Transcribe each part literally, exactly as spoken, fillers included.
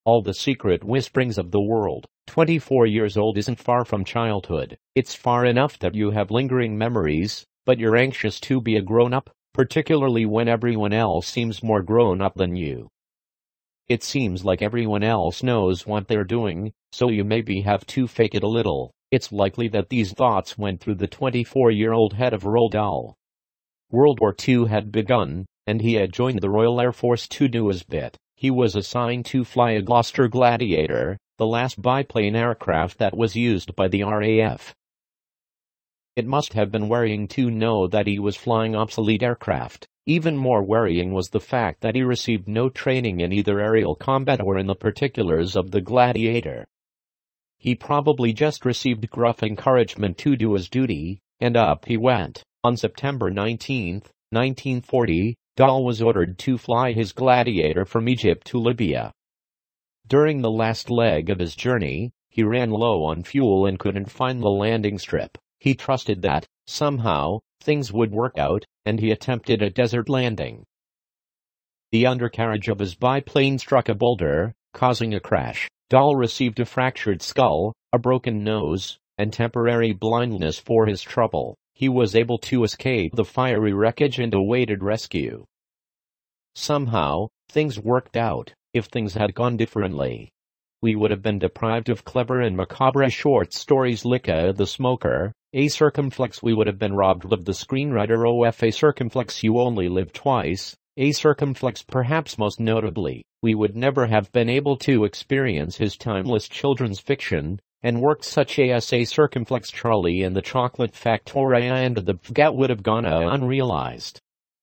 all the secret whisperings of the world. twenty-four years old isn't far from childhood. It's far enough that you have lingering memories, but you're anxious to be a grown-up, particularly when everyone else seems more grown-up than you. It seems like everyone else knows what they're doing, so you maybe have to fake it a little. It's likely that these thoughts went through the twenty-four-year-old head of Roald Dahl. World War Two had begun, and he had joined the Royal Air Force to do his bit. He was assigned to fly a Gloster Gladiator, the last biplane aircraft that was used by the R A F. It must have been worrying to know that he was flying obsolete aircraft. Even more worrying was the fact that he received no training in either aerial combat or in the particulars of the Gladiator. He probably just received gruff encouragement to do his duty, and up he went. On September nineteenth, nineteen forty, Dahl was ordered to fly his Gladiator from Egypt to Libya. During the last leg of his journey, he ran low on fuel and couldn't find the landing strip. He trusted that, somehow, things would work out, and he attempted a desert landing. The undercarriage of his biplane struck a boulder, causing a crash. Dahl received a fractured skull, a broken nose, and temporary blindness for his trouble. He was able to escape the fiery wreckage and awaited rescue. Somehow, things worked out. If things had gone differently, we would have been deprived of clever and macabre short stories like uh, The Smoker, A Circumflex. We would have been robbed of the screenwriter O F A Circumflex You Only Live Twice, A Circumflex. Perhaps most notably, we would never have been able to experience his timeless children's fiction, and works such as A Circumflex, Charlie and the Chocolate Factory and The Pfgat would have gone uh, unrealized.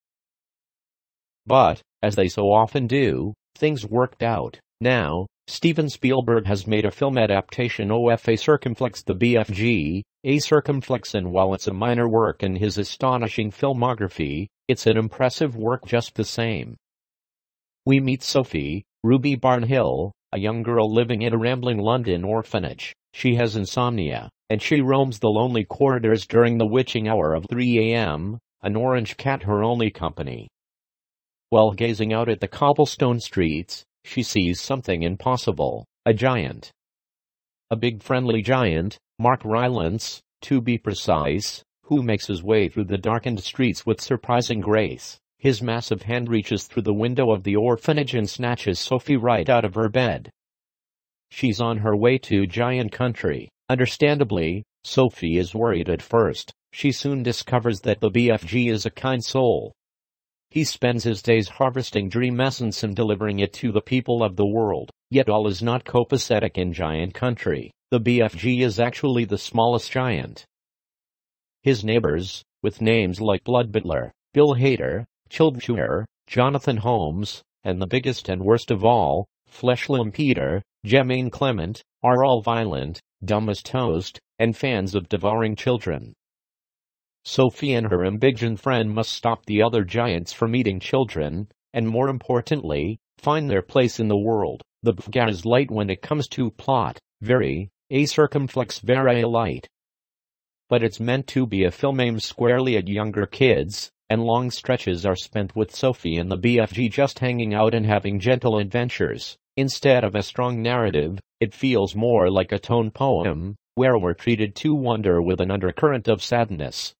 But, as they so often do, things worked out. Now, Steven Spielberg has made a film adaptation of A Circumflex, the B F G, A Circumflex, and while it's a minor work in his astonishing filmography, it's an impressive work just the same. We meet Sophie, Ruby Barnhill, a young girl living in a rambling London orphanage. She has insomnia, and she roams the lonely corridors during the witching hour of three a m, an orange cat her only company. While gazing out at the cobblestone streets, she sees something impossible, a giant. A big friendly giant, Mark Rylance, to be precise, who makes his way through the darkened streets with surprising grace. His massive hand reaches through the window of the orphanage and snatches Sophie right out of her bed. She's on her way to giant country. Understandably, Sophie is worried at first. She soon discovers that the B F G is a kind soul. He spends his days harvesting dream essence and delivering it to the people of the world. Yet all is not copacetic in giant country. The B F G is actually the smallest giant. His neighbors, with names like Blood Butler, Bill Hader, Childchewer, Jonathan Holmes, and the biggest and worst of all, Fleshlimb Peter, Jemaine Clement, are all violent, dumb as toast, and fans of devouring children. Sophie and her ambiguous friend must stop the other giants from eating children, and more importantly, find their place in the world. The Pfgat is light when it comes to plot, very, A Circumflex very light. But it's meant to be a film aimed squarely at younger kids, and long stretches are spent with Sophie and the B F G just hanging out and having gentle adventures. Instead of a strong narrative, it feels more like a tone poem, where we're treated to wonder with an undercurrent of sadness.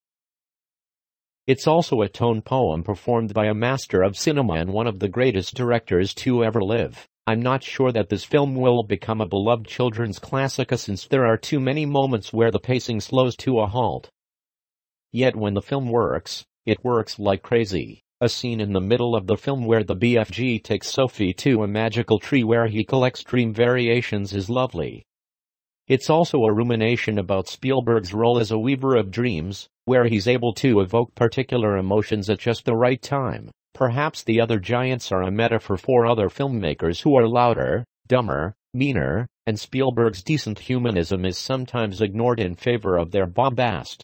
It's also a tone poem performed by a master of cinema and one of the greatest directors to ever live. I'm not sure that this film will become a beloved children's classic since there are too many moments where the pacing slows to a halt. Yet when the film works, it works like crazy. A scene in the middle of the film where the B F G takes Sophie to a magical tree where he collects dream variations is lovely. It's also a rumination about Spielberg's role as a weaver of dreams, where he's able to evoke particular emotions at just the right time. Perhaps the other giants are a metaphor for other filmmakers who are louder, dumber, meaner, and Spielberg's decent humanism is sometimes ignored in favor of their bombast.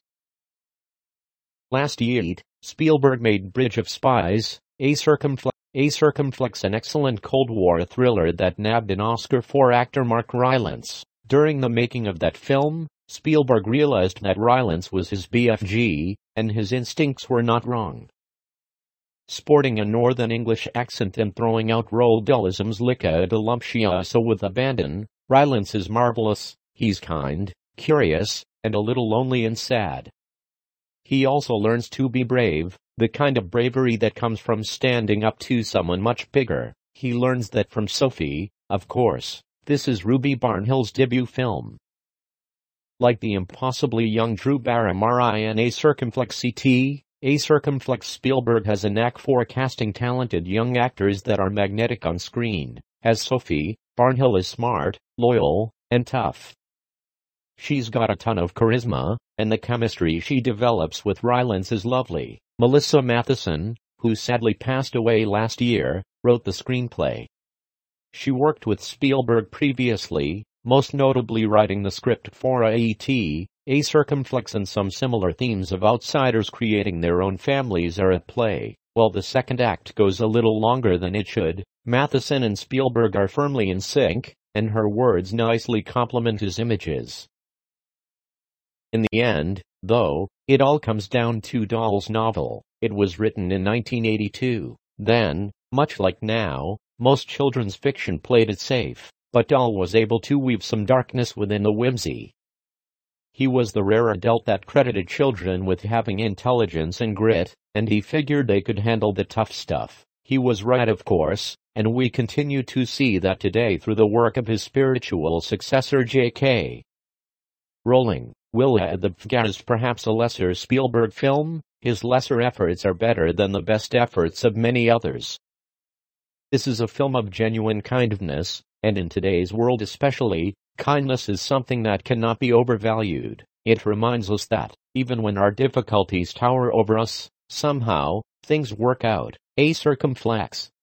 Last year, Spielberg made Bridge of Spies, A Circumflex, A Circumflex, an excellent Cold War thriller that nabbed an Oscar for actor Mark Rylance. During the making of that film, Spielberg realized that Rylance was his B F G, and his instincts were not wrong. sporting a northern English accent and throwing out Roldullisms like a delumptuoso with abandon. Rylance is marvelous. He's kind, curious, and a little lonely and sad. He also learns to be brave, the kind of bravery that comes from standing up to someone much bigger. He learns that from Sophie, of course. This is Ruby Barnhill's debut film. Like the impossibly young Drew Barrymore in A Circumflex C T, A Circumflex Spielberg has a knack for casting talented young actors that are magnetic on screen. As Sophie, Barnhill is smart, loyal, and tough. She's got a ton of charisma, and the chemistry she develops with Rylance is lovely. Melissa Matheson, who sadly passed away last year, wrote the screenplay. She worked with Spielberg previously, most notably writing the script for A E T, A Circumflex, and some similar themes of outsiders creating their own families are at play. While the second act goes a little longer than it should, Matheson and Spielberg are firmly in sync, and her words nicely complement his images. In the end, though, it all comes down to Dahl's novel. It was written in nineteen eighty-two. Then, much like now, most children's fiction played it safe, but Dahl was able to weave some darkness within the whimsy. He was the rare adult that credited children with having intelligence and grit, and he figured they could handle the tough stuff. He was right, of course, and we continue to see that today through the work of his spiritual successor J K Rowling. Will the F G A is perhaps a lesser Spielberg film. His lesser efforts are better than the best efforts of many others. This is a film of genuine kindness, and in today's world especially, kindness is something that cannot be overvalued. It reminds us that, even when our difficulties tower over us, somehow, things work out. A Circumflex.